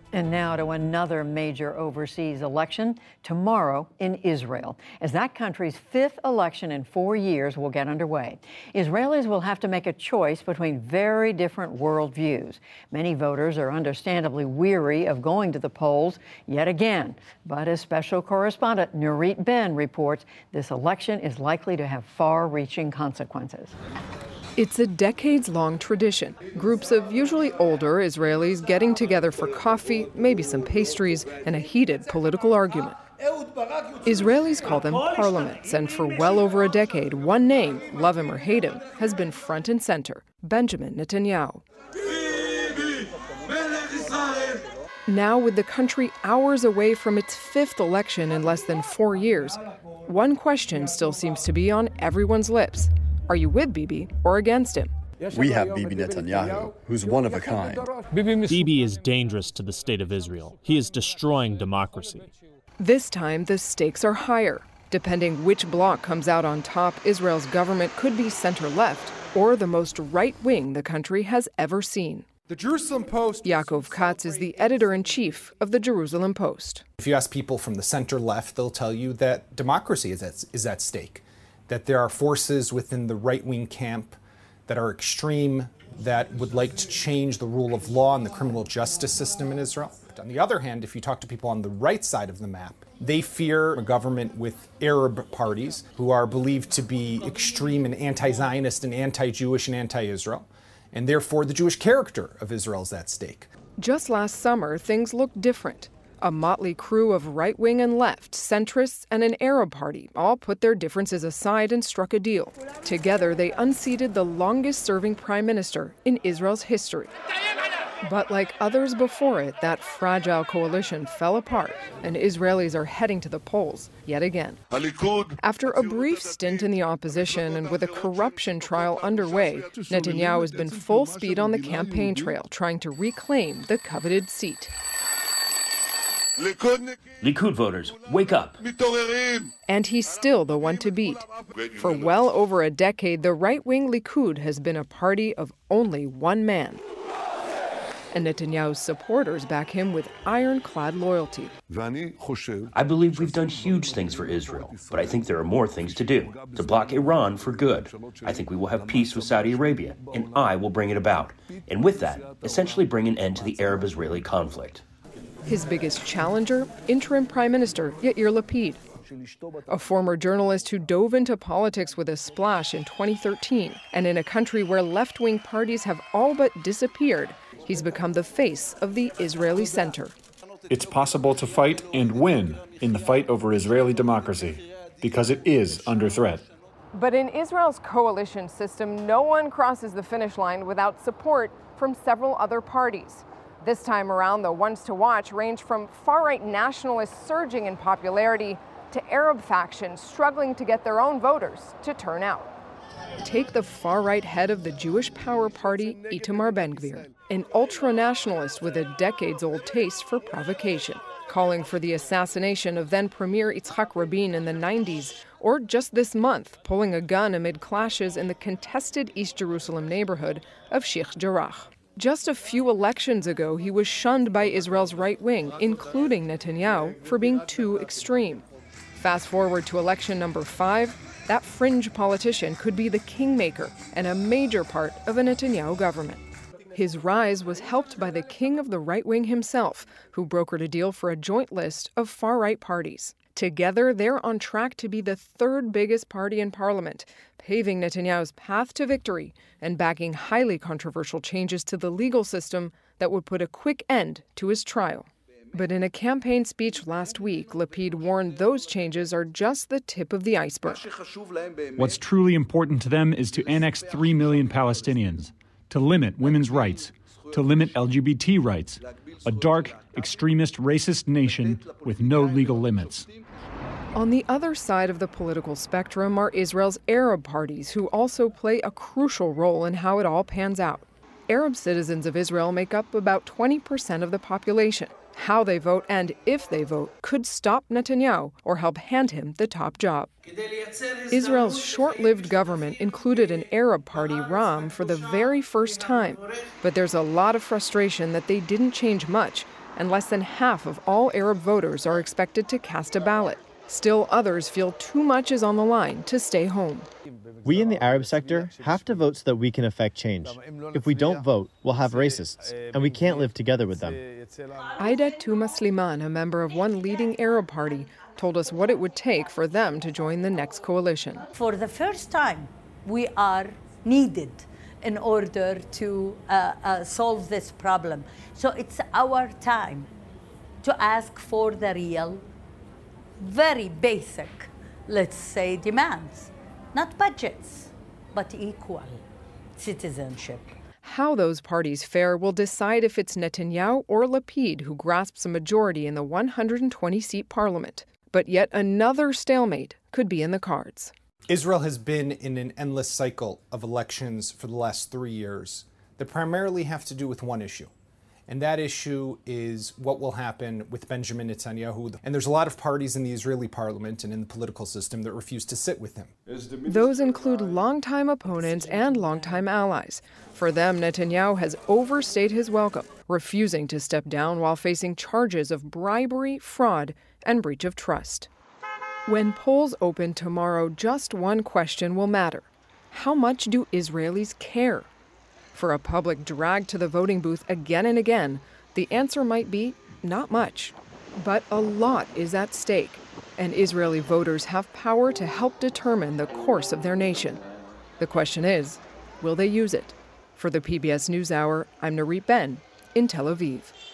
And now to another major overseas election tomorrow in Israel, as that country's fifth election in 4 years will get underway. Israelis will have to make a choice between very different worldviews. Many voters are understandably weary of going to the polls yet again. But as special correspondent Nurit Ben reports, this election is likely to have far-reaching consequences. It's a decades-long tradition. Groups of usually older Israelis getting together for coffee, maybe some pastries, and a heated political argument. Israelis call them parliaments, and for well over a decade, one name, love him or hate him, has been front and center: Benjamin Netanyahu. Now, with the country hours away from its fifth election in less than 4 years, one question still seems to be on everyone's lips. Are you with Bibi or against him? We have Bibi Netanyahu, who's one of a kind. Bibi is dangerous to the state of Israel. He is destroying democracy. This time, the stakes are higher. Depending which bloc comes out on top, Israel's government could be center-left or the most right-wing the country has ever seen. The Jerusalem Post. Yaakov Katz is the editor-in-chief of the Jerusalem Post. If you ask people from the center-left, they'll tell you that democracy is at stake, that there are forces within the right-wing camp that are extreme, that would like to change the rule of law and the criminal justice system in Israel. But on the other hand, if you talk to people on the right side of the map, they fear a government with Arab parties who are believed to be extreme and anti-Zionist and anti-Jewish and anti-Israel. And therefore, the Jewish character of Israel is at stake. Just last summer, things looked different. A motley crew of right-wing and left, centrists, and an Arab party all put their differences aside and struck a deal. Together, they unseated the longest-serving prime minister in Israel's history. But like others before it, that fragile coalition fell apart, and Israelis are heading to the polls yet again. After a brief stint in the opposition and with a corruption trial underway, Netanyahu has been full speed on the campaign trail, trying to reclaim the coveted seat. Likud voters, wake up. And he's still the one to beat. For well over a decade, the right-wing Likud has been a party of only one man. And Netanyahu's supporters back him with ironclad loyalty. I believe we've done huge things for Israel, but I think there are more things to do. To block Iran for good. I think we will have peace with Saudi Arabia, and I will bring it about. And with that, essentially bring an end to the Arab-Israeli conflict. His biggest challenger, interim Prime Minister Yair Lapid, a former journalist who dove into politics with a splash in 2013. And in a country where left-wing parties have all but disappeared, he's become the face of the Israeli center. It's possible to fight and win in the fight over Israeli democracy, because it is under threat. But in Israel's coalition system, no one crosses the finish line without support from several other parties. This time around, the ones to watch range from far-right nationalists surging in popularity to Arab factions struggling to get their own voters to turn out. Take the far-right head of the Jewish Power Party, Itamar Ben-Gvir, an ultra-nationalist with a decades-old taste for provocation, calling for the assassination of then-Premier Yitzhak Rabin in the 90s, or just this month, pulling a gun amid clashes in the contested East Jerusalem neighborhood of Sheikh Jarrah. Just a few elections ago, he was shunned by Israel's right wing, including Netanyahu, for being too extreme. Fast forward to election number 5, that fringe politician could be the kingmaker and a major part of a Netanyahu government. His rise was helped by the king of the right wing himself, who brokered a deal for a joint list of far-right parties. Together, they're on track to be the third biggest party in parliament, paving Netanyahu's path to victory and backing highly controversial changes to the legal system that would put a quick end to his trial. But in a campaign speech last week, Lapid warned those changes are just the tip of the iceberg. What's truly important to them is to annex 3 million Palestinians, to limit women's rights, to limit LGBT rights, a dark, extremist, racist nation with no legal limits. On the other side of the political spectrum are Israel's Arab parties, who also play a crucial role in how it all pans out. Arab citizens of Israel make up about 20% of the population. How they vote and if they vote could stop Netanyahu or help hand him the top job. Israel's short-lived government included an Arab party, Ram, for the very first time. But there's a lot of frustration that they didn't change much and less than half of all Arab voters are expected to cast a ballot. Still, others feel too much is on the line to stay home. We in the Arab sector have to vote so that we can affect change. If we don't vote, we'll have racists, and we can't live together with them. Aida Touma Sliman, a member of one leading Arab party, told us what it would take for them to join the next coalition. For the first time, we are needed in order to solve this problem. So it's our time to ask for the real, very basic, let's say, demands. Not budgets, but equal citizenship. How those parties fare will decide if it's Netanyahu or Lapid who grasps a majority in the 120-seat parliament. But yet another stalemate could be in the cards. Israel has been in an endless cycle of elections for the last 3 years that primarily have to do with one issue. And that issue is what will happen with Benjamin Netanyahu. And there's a lot of parties in the Israeli parliament and in the political system that refuse to sit with him. Those include longtime opponents and longtime allies. For them, Netanyahu has overstayed his welcome, refusing to step down while facing charges of bribery, fraud, and breach of trust. When polls open tomorrow, just one question will matter. How much do Israelis care? For a public drag to the voting booth again and again, the answer might be not much. But a lot is at stake, and Israeli voters have power to help determine the course of their nation. The question is, will they use it? For the PBS NewsHour, I'm Narit Ben in Tel Aviv.